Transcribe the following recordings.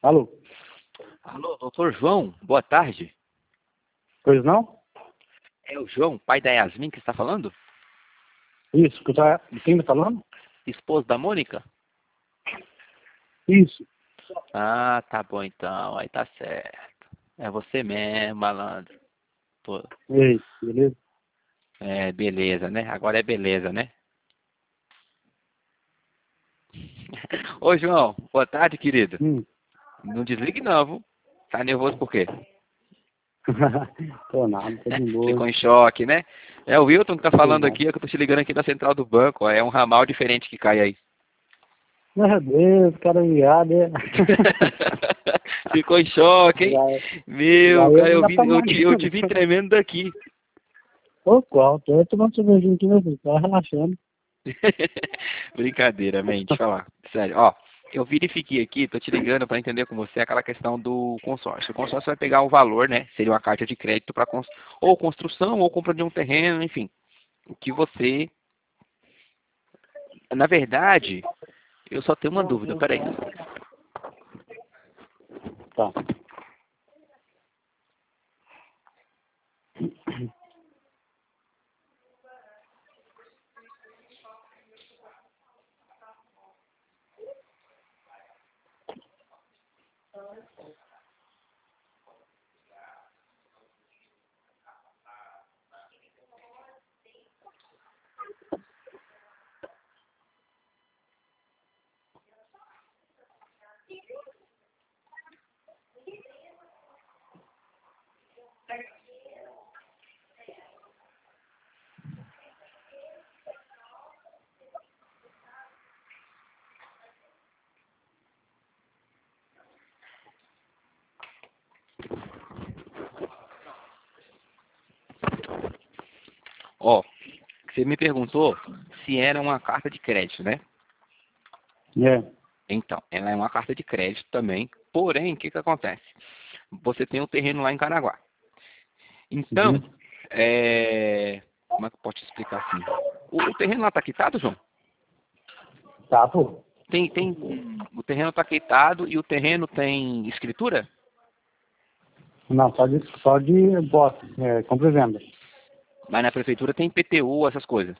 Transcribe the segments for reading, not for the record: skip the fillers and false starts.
Alô? Alô, doutor João, boa tarde. Pois não? É o João, pai da Yasmin, que está falando? Isso, quem tá falando? Esposo da Mônica? Isso. Ah, tá bom então, aí tá certo. É você mesmo, malandro. Pô, E aí, beleza? é, beleza, né? Agora é beleza, né? Ô, João, boa tarde, querido. Hum. Não desligue não, viu? Tá nervoso por quê? Tô nada, tô de boa. Ficou em choque, né? É o Wilton que tá Tô falando nada. aqui, é que eu tô te ligando aqui da central do banco, ó. É um ramal diferente que cai aí. Meu Deus, cara viado, é. Ficou em choque, hein? Já Meu, eu cara, ainda tá eu te magrinho. vi tremendo daqui. Ô, qual? Tô tomando cervejinha aqui, meu filho. Tá relaxando. Brincadeira, mente, falar. Sério, ó, eu verifiquei aqui, tô te ligando para entender com você aquela questão do consórcio. O consórcio vai pegar o valor, né? Seria uma carta de crédito para ou construção ou compra de um terreno, enfim. O que você, na verdade, eu só tenho uma dúvida, peraí. Tá. Ó, você me perguntou se era uma carta de crédito, né? É. Então, ela é uma carta de crédito também. Porém, o que que acontece? Você tem um terreno lá em Caraguá. Então, Uhum. como é que eu posso te explicar assim? O terreno lá está quitado, João? Tá, pô. O terreno está quitado e o terreno tem escritura? Não, só de bota. Compra e venda. Mas na prefeitura tem IPTU, essas coisas.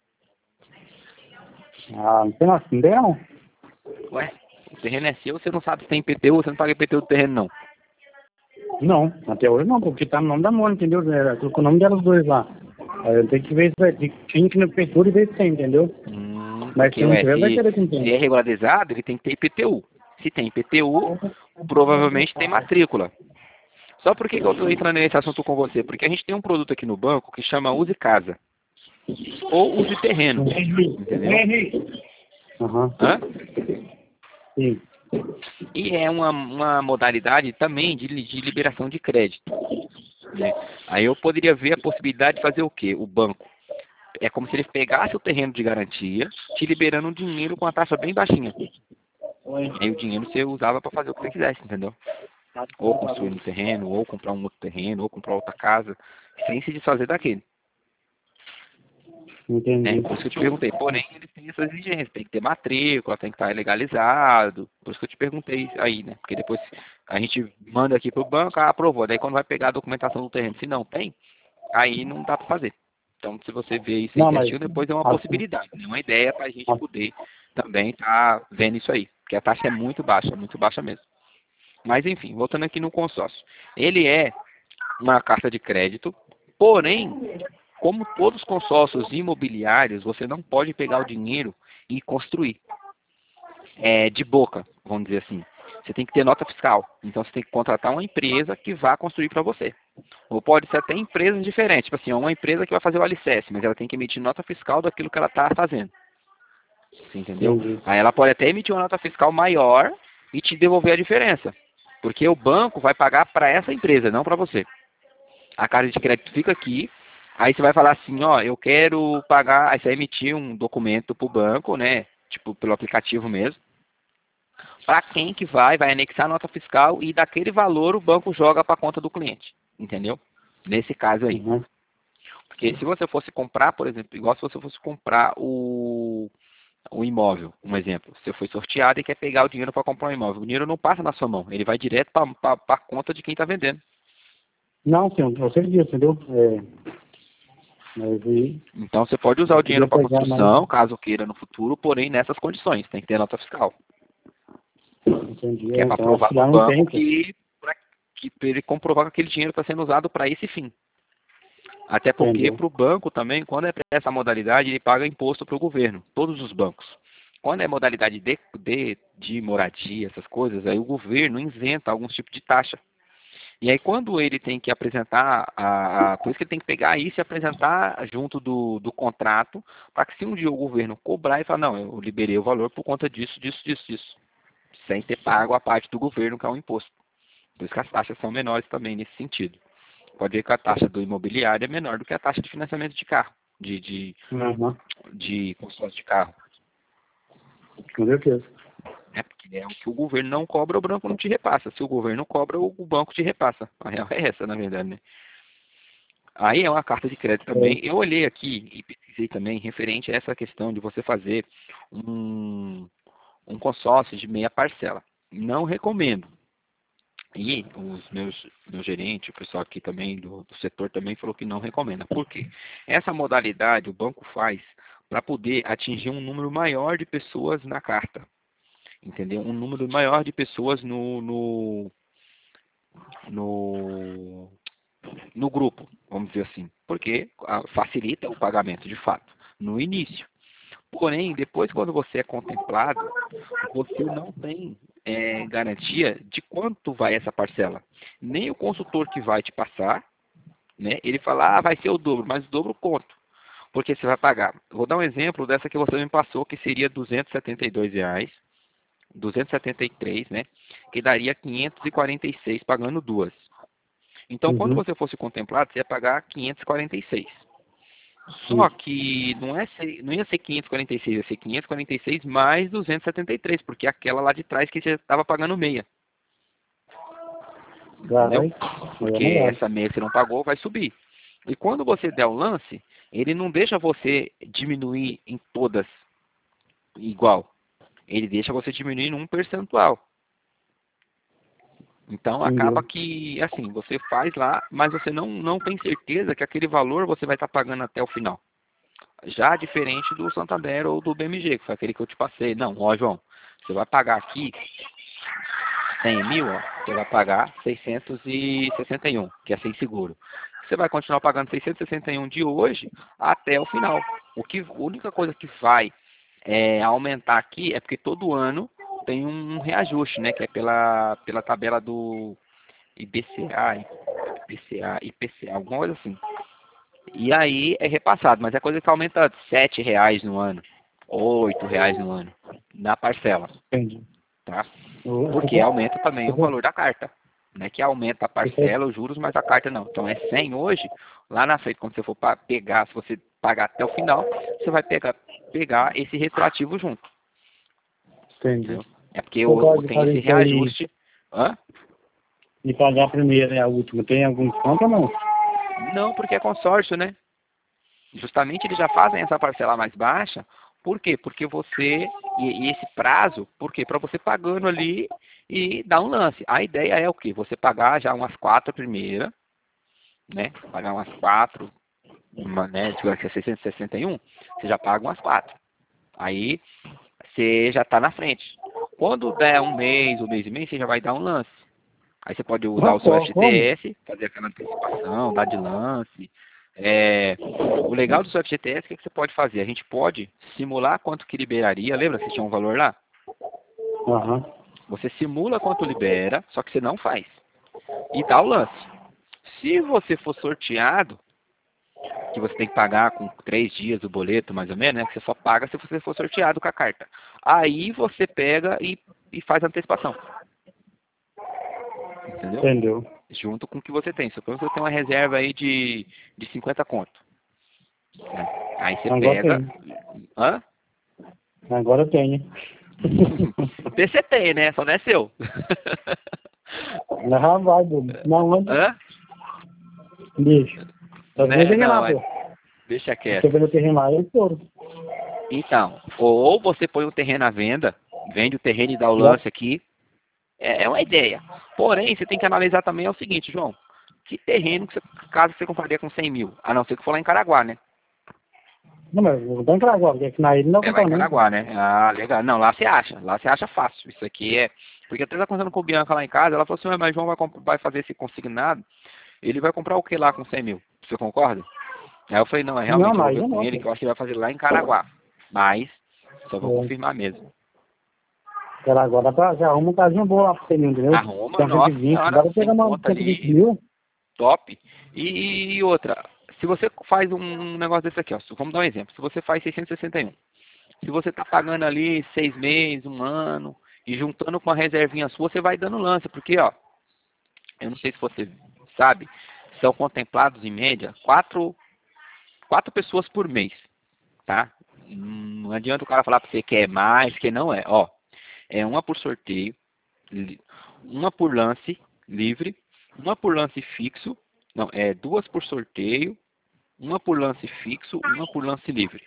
Ah, não tem não, não tem não. Ué, o terreno é seu, você não sabe se tem IPTU, você não paga IPTU do terreno, não. Não, até hoje não, porque tá no nome da Mônica, entendeu? Colocou o nome delas dois lá. Aí eu tenho que ver se vai ter que ir na prefeitura e ver se tem, entendeu? Mas se Porque, não ué, tiver, vai se, querer que se tem. é regularizado, ele tem que ter IPTU. Se tem IPTU, provavelmente tem matrícula. Só por que que eu estou entrando nesse assunto com você? Porque a gente tem um produto aqui no banco que chama Use Casa. Ou Use Terreno. Entendeu? Aham, Hã? sim, E é uma modalidade também de liberação de crédito. Né? Aí eu poderia ver a possibilidade de fazer o quê? O banco. É como se ele pegasse o terreno de garantia, te liberando um dinheiro com a taxa bem baixinha. Aí o dinheiro você usava para fazer o que você quisesse, entendeu? Ou construir um terreno, ou comprar um outro terreno, ou comprar outra casa, sem se desfazer daquele. Né? entendi. Por isso que eu te perguntei. Porém, ele tem essas exigências. Tem que ter matrícula, tem que estar legalizado. Por isso que eu te perguntei aí, né? Porque depois a gente manda aqui pro banco, aprovou. Daí quando vai pegar a documentação do terreno, se não tem, aí não dá para fazer. Então, se você vê isso aí Não, mas certinho, depois é uma assim, possibilidade, né? Uma ideia para a gente poder também estar vendo isso aí. Porque a taxa é muito baixa mesmo. Mas, enfim, voltando aqui no consórcio. Ele é uma carta de crédito, porém, como todos os consórcios imobiliários, você não pode pegar o dinheiro e construir de boca, vamos dizer assim. Você tem que ter nota fiscal. Então você tem que contratar uma empresa que vá construir para você. Ou pode ser até empresas diferentes. Tipo assim, uma empresa que vai fazer o alicerce, mas ela tem que emitir nota fiscal daquilo que ela está fazendo. Você entendeu? entendi. Aí ela pode até emitir uma nota fiscal maior e te devolver a diferença. Porque o banco vai pagar para essa empresa, não para você. A carta de crédito fica aqui. Aí você vai falar assim, ó, eu quero pagar. Aí você vai emitir um documento para o banco, né? Tipo, pelo aplicativo mesmo. Para quem que vai anexar a nota fiscal e daquele valor o banco joga para a conta do cliente. Entendeu? Nesse caso aí. Uhum. Porque se você fosse comprar, por exemplo, igual se você fosse comprar o imóvel, um exemplo. Você foi sorteado e quer pegar o dinheiro para comprar um imóvel. O dinheiro não passa na sua mão, ele vai direto para a conta de quem está vendendo. Não, sim, você disse, entendeu? Mas aí, Então você pode usar eu o dinheiro queria para pegar mais, construção, caso queira no futuro, porém nessas condições, tem que ter nota fiscal. entendi. Que é para Então, acho provar que para lá o não banco tem, pô. que pra ele comprovar que aquele dinheiro está sendo usado para esse fim. Até porque Entendeu? para o banco também, quando é para essa modalidade, ele paga imposto para o governo, todos os bancos. Quando é modalidade de moradia, essas coisas, aí o governo isenta alguns tipos de taxa. E aí quando ele tem que apresentar, por isso que ele tem que pegar isso e apresentar junto do contrato, para que se um dia o governo cobrar e falar, não, eu liberei o valor por conta disso, disso, disso, disso, sem ter pago a parte do governo, que é o imposto. Por isso que as taxas são menores também nesse sentido. Pode ver que a taxa do imobiliário é menor do que a taxa de financiamento de carro, Uhum, de consórcio de carro. com certeza. É porque é o que o governo não cobra, o banco não te repassa. Se o governo cobra, o banco te repassa. A real é essa, na verdade, né? Aí é uma carta de crédito É, também. Eu olhei aqui e pesquisei também referente a essa questão de você fazer um, um consórcio de meia parcela. Não recomendo. E os meu gerente, o pessoal aqui também do setor também falou que não recomenda. Por quê? Essa modalidade o banco faz para poder atingir um número maior de pessoas na carta. Entendeu? Um número maior de pessoas no, no grupo, vamos dizer assim. Porque facilita o pagamento, de fato, no início. Porém, depois, quando você é contemplado, você não tem garantia de quanto vai essa parcela. Nem o consultor que vai te passar, né? Ele fala, vai ser o dobro, mas o dobro quanto? Porque você vai pagar. Vou dar um exemplo dessa que você me passou, que seria R$ 272, 273, né? Que daria 546 pagando duas. Então, quando uhum, você fosse contemplado, você ia pagar 546. Só isso. que não ia ser 546, ia ser 546 mais 273, porque aquela lá de trás que você estava pagando meia, entendeu? Vai, é Porque melhor. essa meia que você não pagou vai subir. E quando você der o lance, ele não deixa você diminuir em todas igual. Ele deixa você diminuir num percentual. Então acaba Entendeu? que, assim, você faz lá, mas você não tem certeza que aquele valor você vai estar pagando até o final. Já diferente do Santander ou do BMG, que foi aquele que eu te passei. Não, ó, João, você vai pagar aqui 100 mil, ó, você vai pagar 661, que é sem seguro. Você vai continuar pagando 661 de hoje até o final. A única coisa que vai aumentar aqui é porque todo ano tem um reajuste, né? Que é pela tabela do IPCA, alguma coisa assim. E aí é repassado, mas é coisa que aumenta R$ 7 no ano, R$ 8 no ano, na parcela, Entendi. tá? Você Porque aumenta também o você- valor da carta. Não é que aumenta a você- parcela, os juros, mas a carta não. Então é 100 hoje, lá na frente, quando você for pegar, se você pagar até o final, você vai pegar esse retroativo junto, Entendi. entendeu? É porque Você pode tem fazer esse isso aí reajuste. Hã? e pagar a primeira e a última. Tem algum desconto ou não? Não, porque é consórcio, né? Justamente eles já fazem essa parcela mais baixa. Por quê? Porque você, e esse prazo, por quê? Para você pagando ali e dar um lance. A ideia é o quê? Você pagar já umas 4 primeira, né? Pagar umas 4, né? Digamos que é 661, você já paga umas 4. Aí você já está na frente. Quando der um mês e meio, você já vai dar um lance. Aí você pode usar o seu Como? FGTS, fazer aquela antecipação, dar de lance. O legal do seu FGTS, o que você pode fazer? A gente pode simular quanto que liberaria. Lembra que tinha um valor lá? Aham. Você simula quanto libera, só que você não faz. E dá o lance. Se você for sorteado, que você tem que pagar com 3 dias o boleto, mais ou menos, né? Que você só paga se você for sorteado com a carta. Aí você pega e faz a antecipação. Entendeu? Entendeu. Junto com o que você tem. Suponho que você tem uma reserva aí de 50 conto. Né? Aí você Agora pega. tem. Hã? Agora tem. Você tem, né? Só não é seu. Não, vai, Bruno. Não, anda. Hã? Deixa. Às vezes Né? tem que Não, rimar, mas pô. deixa Você quieto. quando tem que rimar, eu estouro. Então, ou você põe o terreno à venda, vende o terreno e dá o lance aqui. É uma ideia. Porém, você tem que analisar também é o seguinte, João. Que terreno, casa você compraria com 100 mil? A não ser que for lá em Caraguá, né? Não, mas eu vou entrar agora, porque aqui na ilha não É lá em comprar não. Caraguá, né? Ah, legal. Não, lá você acha. Lá você acha fácil. Isso aqui é... Porque até tá conversando com o Bianca lá em casa, ela falou assim, mas João vai fazer esse consignado, ele vai comprar o que lá com 100 mil? Você concorda? Aí eu falei, não, Não, realmente, eu na vou ver ilha com não, ele, pô. que eu acho que ele vai fazer lá em Caraguá. Mas, só vou É. confirmar mesmo. Cara, agora já arruma um casinho bom lá pra você, entendeu? Arruma, Tem nossa 120, senhora, bora sem pegar uma conta 120 ali, mil. top. E outra, se você faz um negócio desse aqui, ó, vamos dar um exemplo. Se você faz 661, se você está pagando ali 6 meses, um ano, e juntando com a reservinha sua, você vai dando lance, porque, ó, eu não sei se você sabe, são contemplados em média quatro pessoas por mês, tá? Não adianta o cara falar para você que é mais, que não é. Ó, é uma por sorteio, uma por lance livre, uma por lance fixo, não, é duas por sorteio, uma por lance fixo, uma por lance livre,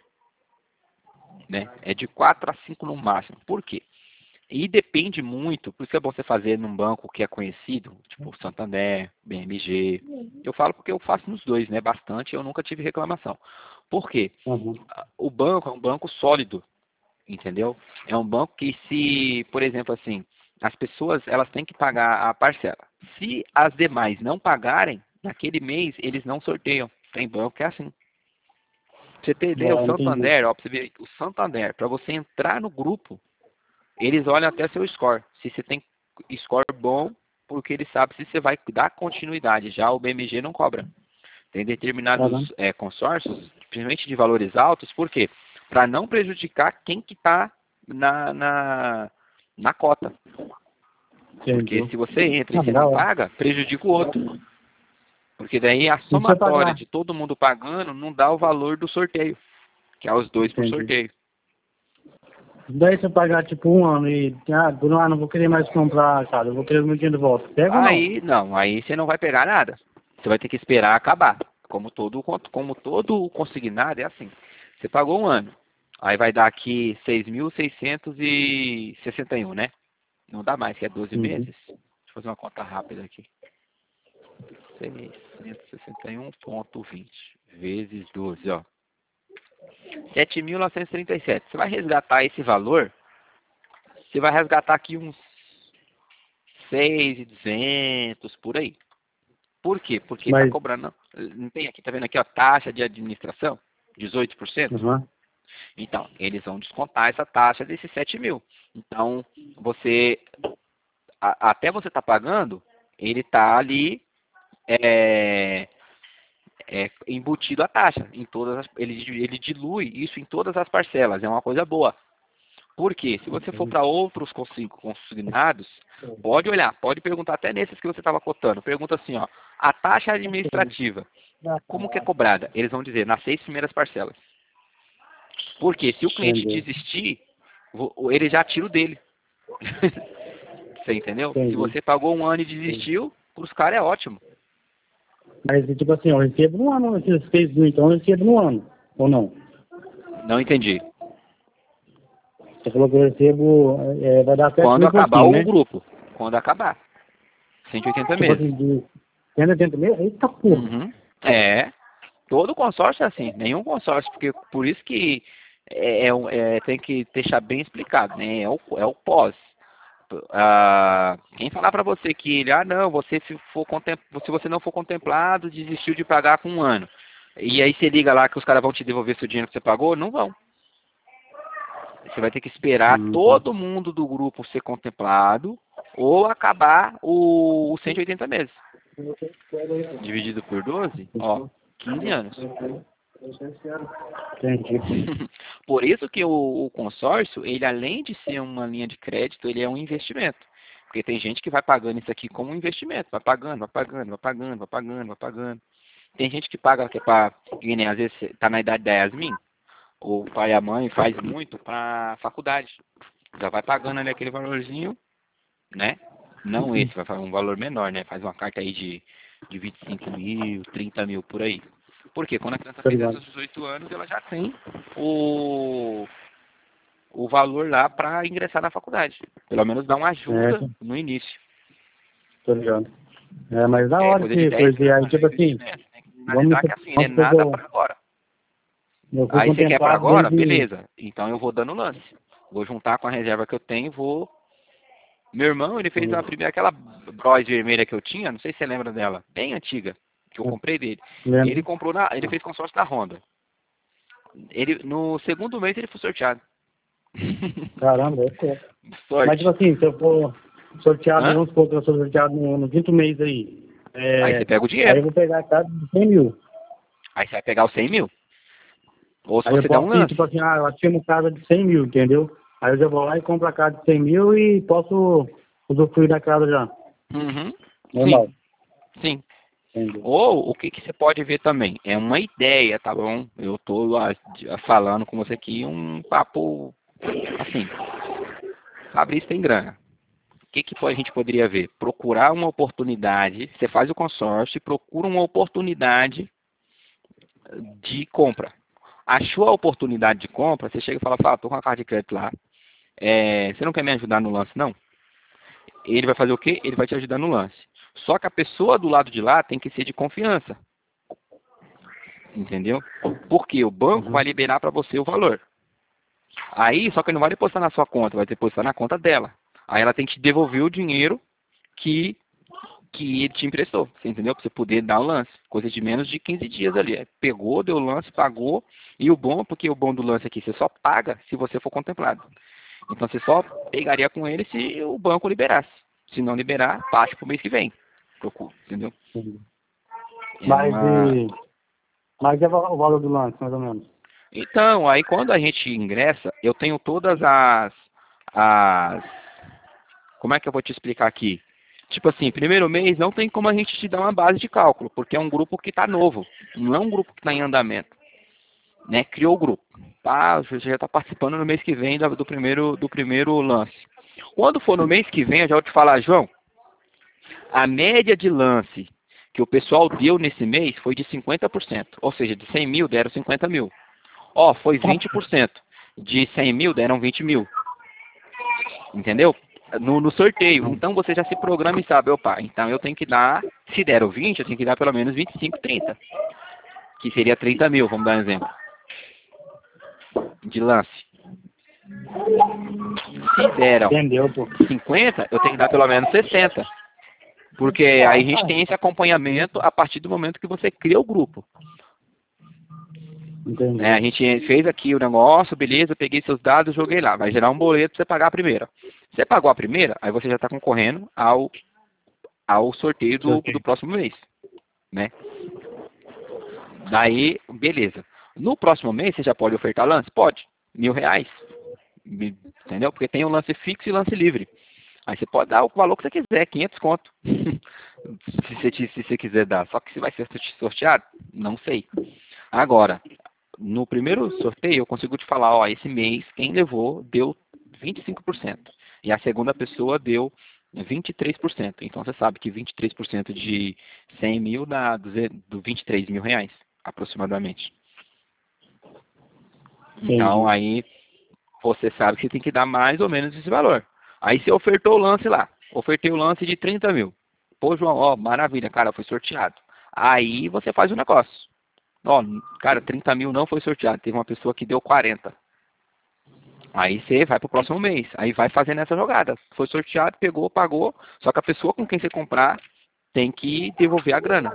né? É de 4 a 5 no máximo. Por quê? E depende muito, por isso é bom você fazer num banco que é conhecido, tipo Santander, BMG. Eu falo porque eu faço nos dois, né? Bastante, eu nunca tive reclamação. Por quê? Uhum. O banco é um banco sólido, entendeu? É um banco que se, por exemplo, assim, as pessoas elas têm que pagar a parcela. Se as demais não pagarem, naquele mês eles não sorteiam. Tem banco que é assim. Pra você ter ideia, o Entendi. Santander, ó, pra você ver, o Santander, para você entrar no grupo, eles olham até seu score. Se você tem score bom, porque eles sabem se você vai dar continuidade. Já o BMG não cobra. Tem Uhum. determinados consórcios, principalmente de valores altos, por quê? Para não prejudicar quem que está na cota. Porque Entendi. se você entra e Ah, você da não hora. paga, prejudica o outro. Porque daí a E se eu somatória pagar? de todo mundo pagando não dá o valor do sorteio, que é os dois por Entendi. sorteio. Daí se eu pagar tipo um ano e, não vou querer mais comprar, cara, eu vou querer o meu dinheiro de volta. Pega ou não? Aí não, aí você não vai pegar nada. Você vai ter que esperar acabar. Como todo consignado é assim. Você pagou um ano. Aí vai dar aqui 6.661, né? Não dá mais, que é 12 Uhum. meses. Deixa eu fazer uma conta rápida aqui. 661,20 vezes 12, ó. 7.937. Você vai resgatar esse valor, você vai resgatar aqui uns 6.200 por aí. Por quê? Porque está Mas, cobrando. Não tem aqui, tá vendo aqui, ó, taxa de administração? 18%? uhum. Então, eles vão descontar essa taxa desses 7 mil. Então, você, até você tá pagando, ele tá ali embutido a taxa. Ele dilui isso em todas as parcelas. É uma coisa boa. Por quê? Se você for para outros consignados, pode olhar, pode perguntar até nesses que você estava cotando. Pergunta assim, ó, a taxa administrativa, como que é cobrada? Eles vão dizer, nas 6 primeiras parcelas. Porque se o cliente Entendi. desistir, ele já tira o dele. Você entendeu? Se Entendi. você pagou um ano e desistiu, para os caras é ótimo. Mas, tipo assim, eu recebo no ano, esses 6 mil, então eu recebo no ano, ou não? Não entendi. Você falou que eu recebo, vai dar 7 Quando mil e acabar pouquinho, o né? grupo. Quando acabar. 180 Tipo meses. assim, de 180 mil? Eita porra! Uhum. É. Todo consórcio é assim, nenhum consórcio, porque por isso que tem que deixar bem explicado, né? É o pós. Quem falar para você que ele, não, você se você não for contemplado, desistiu de pagar com um ano. E aí você liga lá que os caras vão te devolver seu dinheiro que você pagou, não vão. Você vai ter que esperar Tá. todo mundo do grupo ser contemplado ou acabar os 180 meses. Dividido por 12, ó, 15 anos. Entendi. Por isso que o consórcio, ele além de ser uma linha de crédito, ele é um investimento. Porque tem gente que vai pagando isso aqui como um investimento, vai pagando, vai pagando, vai pagando, vai pagando, vai pagando. Tem gente que paga, que é para, às vezes está na idade da Yasmin, o pai e a mãe faz muito para faculdade. Já vai pagando ali aquele valorzinho, né? Não esse, vai fazer um valor menor, né? Faz uma carta aí de 25 mil, 30 mil por aí. Porque quando a criança Tá fizer ligado. seus 18 anos, ela já tem o valor lá para ingressar na faculdade. Pelo menos dá uma ajuda É, no início. tô ligado. É, mas da É hora coisa de esse 10 coisa. E aí, anos de tipo assim, investimento. Tem que vamos analisar que assim, não é vamos supor que nada para agora. eu fui Aí você quer para contemplado agora? desde. Beleza. Então eu vou dando lance. Vou juntar com a reserva que eu tenho e vou. Meu irmão, ele fez a primeira, aquela Bros vermelha que eu tinha, não sei se você lembra dela, bem antiga, que eu comprei dele. Ele Lembro. comprou ele fez consórcio da Honda. No segundo mês ele foi sorteado. Caramba, é certo. Mas, tipo Sorte. assim, se eu for sorteado, Hã? vamos supor que eu sou sorteado no quinto mês aí. Aí você pega o Aí dinheiro. eu vou pegar a casa de 100 mil. Aí você vai pegar os 100 mil. Ou se Aí eu você der um posso ir, tipo lance. assim, eu achei uma casa de 100 mil, entendeu? Aí eu já vou lá e compro a casa de 100 mil e posso usufruir da casa já. Uhum. Sim, Normal. sim. Entendeu? Ou o que, que você pode ver também? É uma ideia, tá bom? Eu tô falando com você aqui um papo assim. Fabrício tem grana. O que, que a gente poderia ver? Procurar uma oportunidade. Você faz o consórcio e procura uma oportunidade de compra. Achou a oportunidade de compra, você chega e fala, tô com a carta de crédito lá. Você não quer me ajudar no lance, não? Ele vai fazer o quê? Ele vai te ajudar no lance. Só que a pessoa do lado de lá tem que ser de confiança. Entendeu? Porque o banco vai Uhum. liberar para você o valor. Aí, só que ele não vai depositar na sua conta, vai depositar na conta dela. Aí ela tem que te devolver o dinheiro que, que ele te emprestou. Você entendeu? Para você poder dar o lance. Coisa de menos de 15 dias ali. Pegou, deu o lance, pagou. E o bom, porque o bom do lance aqui, você só paga se você for contemplado. Então você só pegaria com ele se o banco liberasse. Se não liberar, parte para o mês que vem. Procura, entendeu? Entendi. É Mas, uma. mas é o valor do lance, mais ou menos. Então, aí quando a gente ingressa, eu tenho todas as. Como é que eu vou te explicar aqui? Tipo assim, primeiro mês não tem como a gente te dar uma base de cálculo, porque é um grupo que está novo, não é um grupo que está em andamento. Né? Criou o grupo. Tá? Você já está participando no mês que vem do primeiro lance. Quando for no mês que vem, eu já vou te falar, João, a média de lance que o pessoal deu nesse mês foi de 50%. Ou seja, de 100 mil deram 50 mil. Ó, foi 20%. De 100 mil deram 20 mil. Entendeu? No sorteio. Uhum. Então você já se programa e sabe, opa, então eu tenho que dar, se deram 20, eu tenho que dar pelo menos 25, 30. Que seria 30 mil, vamos dar um exemplo. De lance. Se deram Entendeu, pô? 50, eu tenho que dar pelo menos 60. Porque aí a gente tem esse acompanhamento a partir do momento que você cria o grupo. Né? A Entendi. gente fez aqui o negócio, beleza, peguei seus dados, joguei lá. Vai gerar um boleto para você pagar a primeira. Você pagou a primeira, aí você já está concorrendo ao sorteio do Sorteio. próximo mês. Né? Daí, beleza. No próximo mês, você já pode ofertar lance? Pode. R$ 1.000. Entendeu? Porque tem o lance fixo e lance livre. Aí você pode dar o valor que você quiser, 500 conto. se você quiser dar. Só que se vai ser sorteado, não sei. Agora, no primeiro sorteio, eu consigo te falar, ó, esse mês, quem levou, deu 25%. E a segunda pessoa deu 23%. Então, você sabe que 23% de 100 mil dá 23 mil reais, aproximadamente. Então, Entendi. aí, você sabe que você tem que dar mais ou menos esse valor. Aí, você ofertou o lance lá. Ofertei o lance de 30 mil. Pô, João, ó, maravilha, cara, foi sorteado. Aí, você faz o negócio. Ó, cara, 30 mil não foi sorteado. Teve uma pessoa que deu 40. Aí você vai pro próximo mês. Aí vai fazendo essa jogada. Foi sorteado, pegou, pagou. Só que a pessoa com quem você comprar tem que devolver a grana.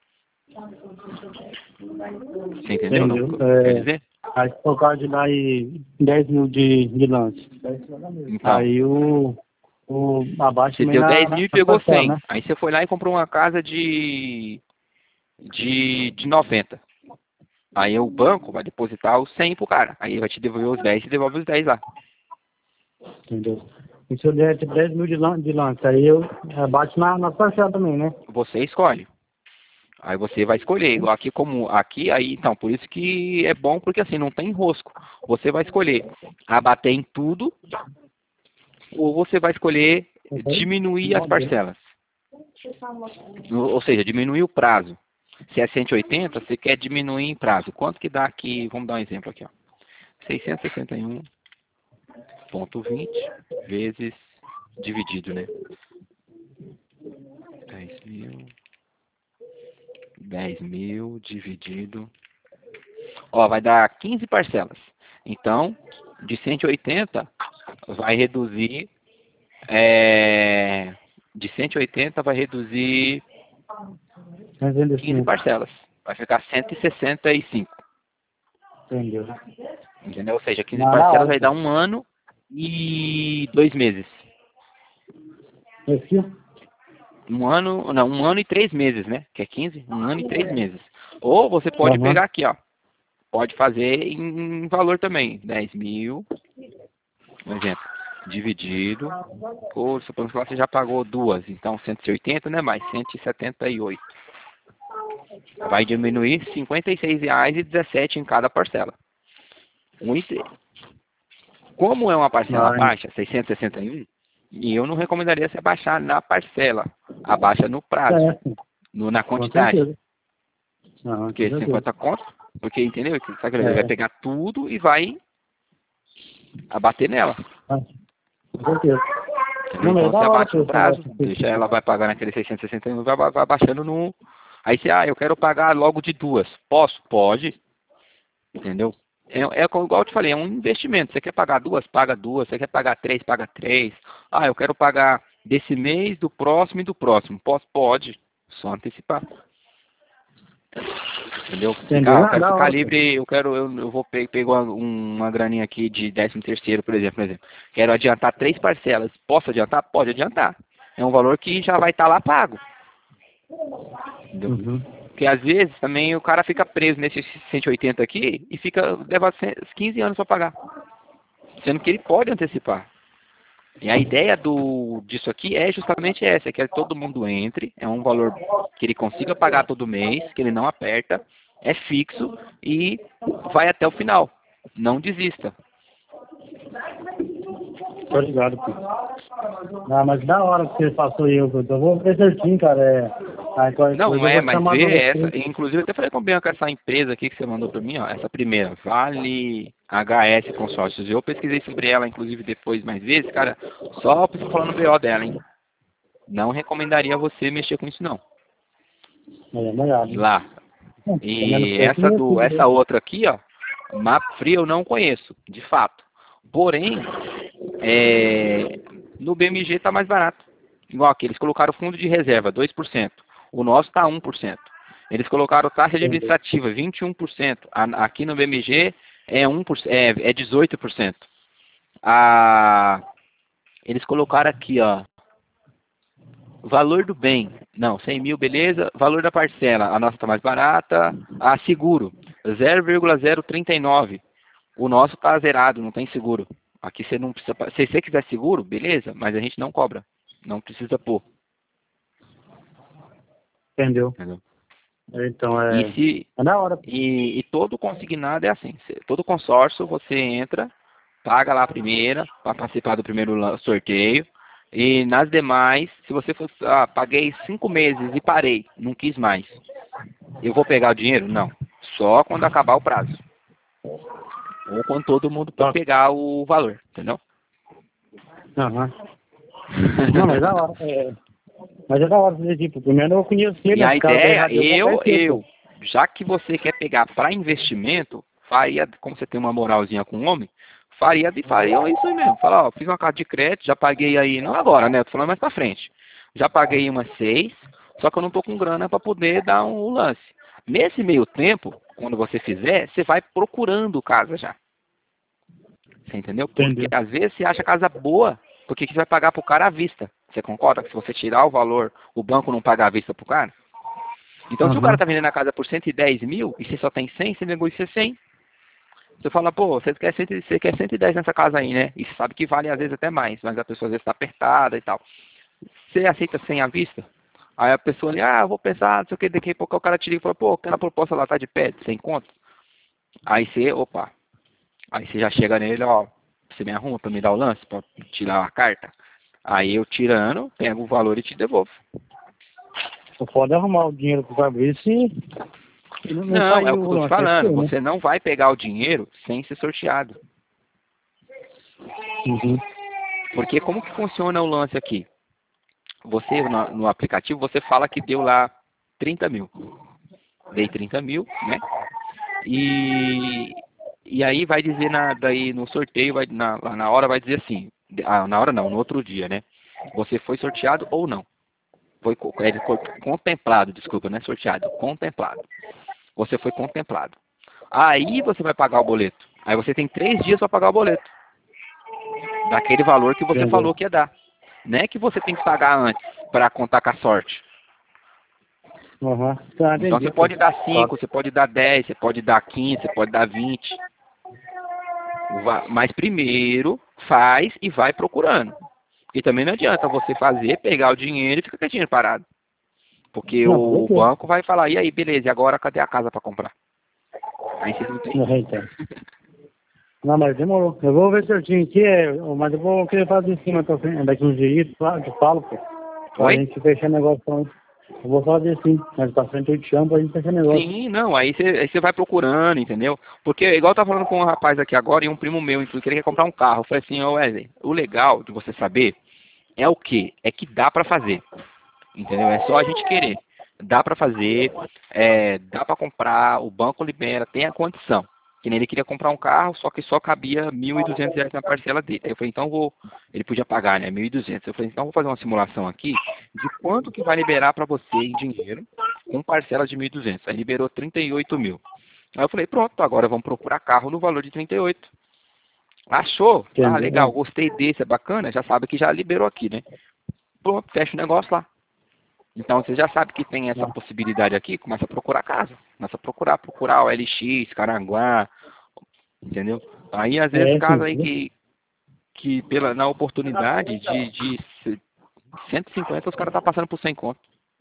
Você entendeu não? O Entendeu? que eu quero dizer? Aí por causa de dar aí 10 mil de lance. Então, Aí abaixa você também deu 10 na mil e pegou parcela, 100. né? Aí você foi lá e comprou uma casa de 90. Aí o banco vai depositar os 100 pro cara. Aí ele vai te devolver os 10 e devolve os 10 lá. Entendeu? E se eu der tipo 10 mil de lance, aí eu abaixo na parcela também, né? Você escolhe. Aí você vai escolher, igual aqui como aqui, aí então, por isso que é bom porque assim não tem enrosco. Você vai escolher abater em tudo ou você vai escolher diminuir as parcelas. Ou seja, diminuir o prazo. Se é 180, você quer diminuir em prazo. Quanto que dá aqui? Vamos dar um exemplo aqui, ó. 661,20 vezes dividido, né? 10.000 dividido. Ó, vai dar 15 parcelas. Então, de 180 vai reduzir. De 180 vai reduzir 15 parcelas. Vai ficar 165. Entendeu? Entendeu? Ou seja, 15 Na parcelas hora, vai dar 1 ano e 2 meses. Aqui? 1 ano e 3 meses, né? Que é 15? 1 ano e 3 meses. Ou você pode pegar aqui, ó. Pode fazer em valor também. 10.000, por exemplo, dividido. Ou suponho que você já pagou duas. Então 180, né? Mais 178. Vai diminuir R$ 56,17 em cada parcela. Como é uma parcela baixa, 661, e eu não recomendaria você abaixar na parcela. Abaixa no prazo, na quantidade. Porque 50 conto, porque entendeu? Sabe, ele vai pegar tudo e vai abater nela. Com certeza. Então você abate no prazo, deixa ela vai pagar naquele 661 e vai abaixando no... Aí você, eu quero pagar logo de duas. Posso? Pode. Entendeu? Igual eu te falei, é um investimento. Você quer pagar duas? Paga duas. Você quer pagar três? Paga três. Eu quero pagar desse mês, do próximo e do próximo. Pode. Só antecipar. Entendeu? Eu quero ficar livre, eu vou pegar uma graninha aqui de 13º, por exemplo. Quero adiantar 3 parcelas. Posso adiantar? Pode adiantar. É um valor que já vai estar lá pago. Entendeu? Porque às vezes também o cara fica preso nesse 180 aqui e leva 15 anos para pagar. Sendo que ele pode antecipar. E a ideia disso aqui é justamente essa, que todo mundo entre, é um valor que ele consiga pagar todo mês, que ele não aperta, é fixo e vai até o final. Não desista. Tô ligado, pô. Mas da hora que você passou aí, eu vou ver certinho, cara. Mas inclusive eu até falei com o Bianca, essa empresa aqui que você mandou pra mim, ó, essa primeira, Vale HS Consórcios. Eu pesquisei sobre ela, inclusive, depois mais vezes, cara, só a pessoa falando BO dela, hein? Não recomendaria você mexer com isso, não. Lá. E essa outra aqui, ó, MapFree eu não conheço, de fato. Porém, no BMG tá mais barato. Igual aqui, eles colocaram fundo de reserva, 2%. O nosso tá 1%. Eles colocaram taxa de administrativa, 21%. Aqui no BMG é 18%. Eles colocaram aqui, ó, valor do bem. Não, 100 mil, beleza. Valor da parcela, a nossa tá mais barata. Seguro, 0,039. O nosso tá zerado, não tem seguro. Aqui você não precisa... Se você quiser seguro, beleza, mas a gente não cobra. Não precisa pôr. Entendeu? Então é na hora. E todo consignado é assim. Todo consórcio você entra, paga lá a primeira, para participar do primeiro sorteio. E nas demais, se você fosse, paguei 5 meses e parei, não quis mais. Eu vou pegar o dinheiro? Não. Só quando acabar o prazo. Ou quando todo mundo pegar o valor, entendeu? Não, mas da hora. Mas é da hora fazer tipo, primeiro eu conheci ele. E a ideia, já que você quer pegar para investimento, como você tem uma moralzinha com o homem, faria isso aí mesmo. Fala, fiz uma carta de crédito, já paguei aí, não agora, né? Tô falando mais pra frente. Já paguei umas 6, só que eu não tô com grana para poder dar um lance. Nesse meio tempo, quando você fizer, você vai procurando casa já. Você entendeu? Porque às vezes você acha casa boa, porque você vai pagar pro cara à vista. Você concorda que se você tirar o valor, o banco não paga à vista pro cara? Então, se o cara tá vendendo a casa por 110 mil e você só tem 100, você negocia 100. Você fala, pô, você quer 110 nessa casa aí, né? E você sabe que vale às vezes até mais, mas a pessoa às vezes tá apertada e tal. Você aceita 100 à vista? Aí a pessoa ali, eu vou pensar, não sei o que, daqui a pouco o cara te liga e fala, pô, aquela proposta lá tá de pé, 100 conto. Aí você já chega nele, você me arruma pra me dar o lance, pra tirar a carta? Aí eu tirando, pego o valor e te devolvo. O foda é arrumar o dinheiro pro Fabrício e Não, é o que eu tô te falando. né? Você não vai pegar o dinheiro sem ser sorteado. Uhum. Porque como que funciona o lance aqui? Você, no aplicativo, você fala que deu lá 30 mil. Dei 30 mil, né? E aí vai dizer daí no sorteio, lá na hora vai dizer assim. Na hora não, no outro dia, né? Você foi sorteado ou não. Foi contemplado, desculpa, não é sorteado, contemplado. Você foi contemplado. Aí você vai pagar o boleto. Aí você tem 3 dias para pagar o boleto. Daquele valor que você falou que ia dar. Não é que você tem que pagar antes para contar com a sorte. Uhum. Tá, Então você pode dar 5, você pode dar 10, você pode dar 15, você pode dar 20. Mas primeiro faz e vai procurando. Porque também não adianta você fazer, pegar o dinheiro e ficar com o dinheiro parado. Porque Não, o banco vai falar, e aí, beleza, e agora cadê a casa para comprar? Aí vocês não tem. Então. Não, mas demorou. Eu vou ver certinho aqui, mas eu vou querer fazer em cima daqui uns dias, te falo, pô. Pra Oi? gente fechar negócio pronto. Eu vou fazer assim, mas pra frente eu te chamo pra gente fechar negócio. Sim, não, aí você vai procurando, entendeu? Porque, igual eu tava falando com um rapaz aqui agora, e um primo meu, inclusive, que ele quer comprar um carro. Eu falei assim, ô Wesley, o legal de você saber é o quê? É que dá pra fazer, entendeu? É só a gente querer. Dá pra fazer, dá pra comprar, o banco libera, tem a condição. Que nem ele queria comprar um carro, só que só cabia R$ 1.200 na parcela dele. Aí eu falei, então ele podia pagar, né, 1.200. Eu falei, então vou fazer uma simulação aqui de quanto que vai liberar para você em dinheiro com parcela de 1.200. Aí liberou 38 mil. Aí eu falei, pronto, agora vamos procurar carro no valor de 38. Achou? Entendeu? Ah, legal, gostei desse, é bacana, já sabe que já liberou aqui, né? Pronto, fecha o negócio lá. Então você já sabe que tem essa possibilidade aqui, começa a procurar casa. Começa a procurar o LX, Caranguá, entendeu? Aí às vezes casa aí que na oportunidade de 150 os caras tá passando por 100 conto.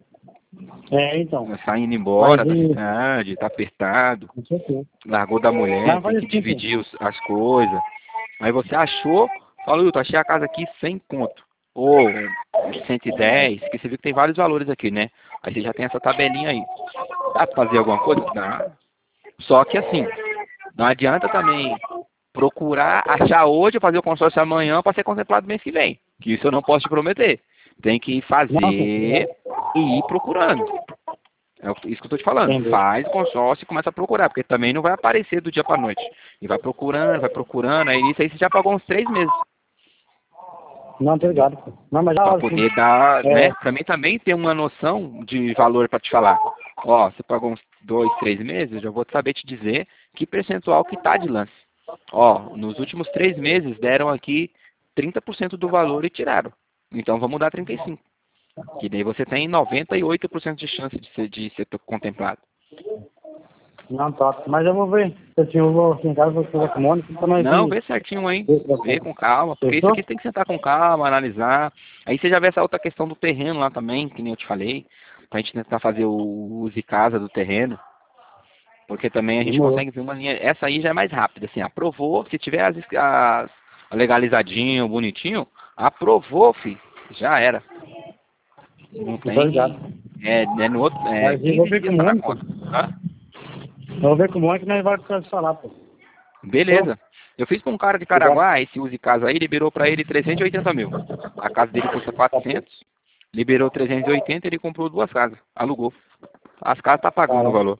Então. Saindo embora Mas da cidade, tá apertado, com certeza. largou da mulher, tem que assim, dividir as coisas. Aí você achou, falou, eu achei a casa aqui 100 conto. Ou 110, que você viu que tem vários valores aqui, né? Aí você já tem essa tabelinha aí. Dá pra fazer alguma coisa? Dá. Só que assim, não adianta também procurar achar hoje, fazer o consórcio amanhã para ser contemplado mês que vem. Que isso eu não posso te prometer. Tem que fazer e ir procurando. É isso que eu tô te falando. Entendi. Faz o consórcio e começa a procurar, porque também não vai aparecer do dia para noite. E vai procurando, aí isso aí você já pagou uns 3 meses. Não, tô ligado, pô. Não, mas Para poder dar, né? Pra mim também ter uma noção de valor para te falar. Ó, você pagou uns 2, 3 meses, eu já vou saber te dizer que percentual que tá de lance. Ó, nos últimos 3 meses deram aqui 30% do valor e tiraram. Então vamos dar 35%. Que daí você tem 98% de chance de ser contemplado. Não, top. Mas eu vou ver. Eu vou aqui em casa, vou falar com o Mônica pra nós Não, ir. vê certinho aí. Vê com calma. Porque isso Fechou? aqui tem que sentar com calma, analisar. Aí você já vê essa outra questão do terreno lá também, que nem eu te falei. Pra gente tentar fazer o uso e casa do terreno. Porque também a gente consegue ver uma linha. Essa aí já é mais rápida. Assim, aprovou. Se tiver legalizadinho, bonitinho, aprovou, filho. Já era. Não tem. No outro. Mas eu vou ver com o Mônica. Eu vou ver com o Mônica e nós vamos falar, pô. Beleza. Eu fiz pra um cara de Caraguá, esse use casa aí, liberou pra ele 380 mil. A casa dele custa 400, liberou 380, ele comprou 2 casas, alugou. As casas tá pagando o valor.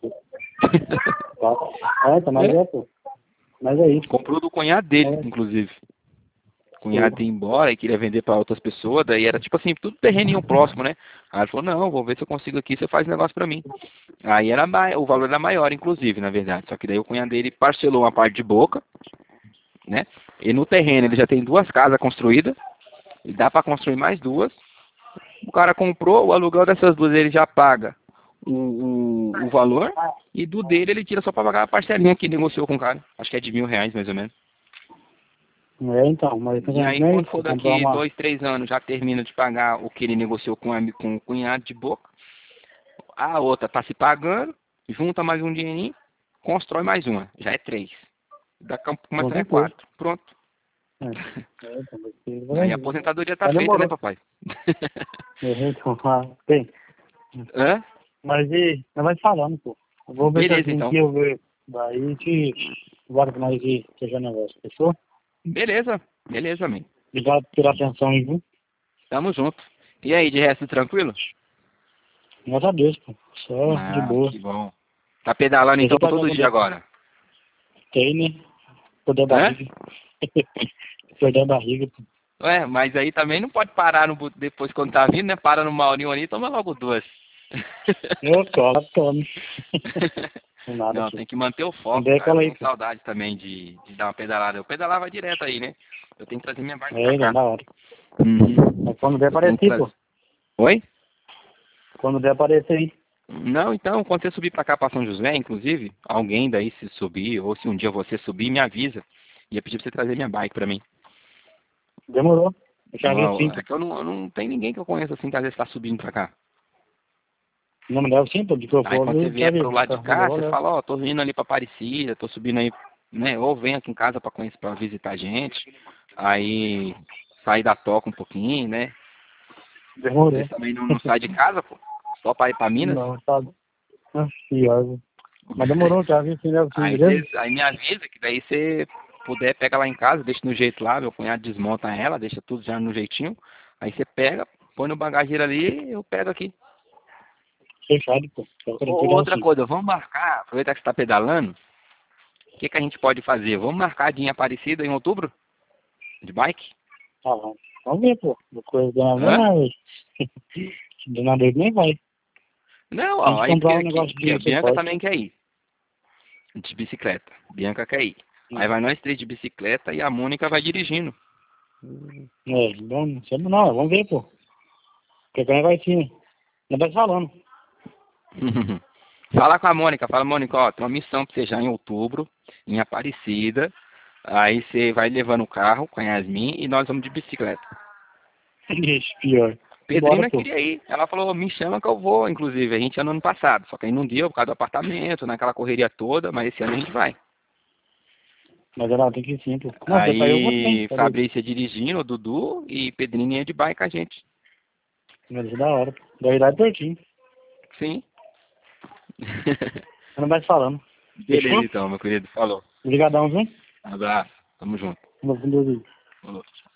Pô. Mas é isso. Comprou do cunhado dele, inclusive. O cunhado ia embora e queria vender pra outras pessoas, daí era tipo assim, tudo terreninho próximo, né? Aí ele falou, não, vou ver se eu consigo aqui, você faz negócio pra mim. Aí o valor era maior, inclusive, na verdade. Só que daí o cunhado dele parcelou uma parte de boca, né? E no terreno ele já tem 2 casas construídas, e dá para construir mais 2. O cara comprou, o aluguel dessas 2 ele já paga o valor, e do dele ele tira só para pagar a parcelinha que negociou com o cara. Acho que é de R$ 1.000 mais ou menos. Então, mas E aí quando for daqui 2, 3 anos já termina de pagar o que ele negociou com o cunhado de boca, a outra tá se pagando, junta mais um dinheirinho, constrói mais uma, já é 3. Daqui começa a 4. Pronto. Aí a aposentadoria tá feita, né, papai? Bem, Hã? Mas e, nós vai falando, pô. Eu vou ver Beleza, certinho então. que eu ver. Daí te. Bora que nós ir fechar o negócio, fechou? Beleza, man. Obrigado pela atenção aí, viu? Tamo junto. E aí, de resto, tranquilo? Graças a Deus, pô. Só de Ah, boa. que bom. Tá pedalando então Deixa pra todo dia agora? Tem, né? Poder a Hã? barriga. Perder a barriga, pô. Ué, mas aí também não pode parar depois quando tá vindo, né? Para numa horinha ali e toma logo duas. Eu tomo. Não nada, Não, pô. tem que manter o Não foco, dei cara. Eu aquela aí, tenho pô. saudade também de dar uma pedalada. Eu pedalava direto aí, né? Eu tenho que trazer minha bike pra É, cá. da hora. Uhum. Mas quando der Eu tenho que aparecer, trazer. pô. Oi? Quando der aparecer aí. Não, então, quando você subir pra cá, pra São José, inclusive, alguém daí se subir, ou se um dia você subir, me avisa. Ia pedir pra você trazer minha bike pra mim. Demorou. Eu já vi Não, sim, é pô. que eu não tem ninguém que eu conheço assim que às vezes tá subindo pra cá. Não me leva sim, pô. De que eu Aí for, quando você eu já vier pro vi. lado de Eu cá, vou você levar. fala, ó, tô vindo ali pra Aparecida, tô subindo aí, né? Ou vem aqui em casa pra conhecer, pra visitar a gente. Aí sai da toca um pouquinho, né? Vocês Demorou. também não saem de casa, pô? Só pra ir pra Minas? Não, tá. Pior, viu? Mas demorou, já vi sim, leva sim, beleza? Aí me avisa que daí você puder, pega lá em casa, deixa no jeito lá, meu cunhado desmonta ela, deixa tudo já no jeitinho. Aí você pega, põe no bagageiro ali e eu pego aqui. Fechado, pô. Só tranquilão Outra assim. coisa, vamos marcar, aproveitar que você está pedalando, o que a gente pode fazer? Vamos marcar dia Aparecida em outubro? De bike? Tá bom. Vamos ver, pô. Depois do nada, Hã? mas... do nada ele nem vai. Não, A ó, gente aí comprar porque um aqui, negócio porque a de Bianca suporte. também quer ir, de bicicleta. Bianca quer ir. Aí Hum. vai nós três de bicicleta e a Mônica vai dirigindo. É, não sei não, vamos ver, pô. Porque quem vai sim. Não vai falando. Fala com a Mônica, fala, Mônica, ó, tem uma missão pra você já em outubro, em Aparecida. Aí você vai levando o carro com a Yasmin e nós vamos de bicicleta. Ixi, pior. Bora, Pedrina pô. queria ir. Ela falou, me chama que eu vou, inclusive. A gente ia no ano passado, só que aí não deu por causa do apartamento, naquela correria toda, mas esse ano a gente vai. Mas ela tem que ir sim, pô. Não, se pra eu vou também. Aí Pode ir. Fabrícia dirigindo, o Dudu e Pedrinha ia de bike com a gente. Mas é da hora, pô. Daí lá é pertinho. Sim. Você não vai falando. Beleza Fechou? então, meu querido. Falou. Obrigadão, viu? Abraço. Tamo junto. Vamos ver. Falou.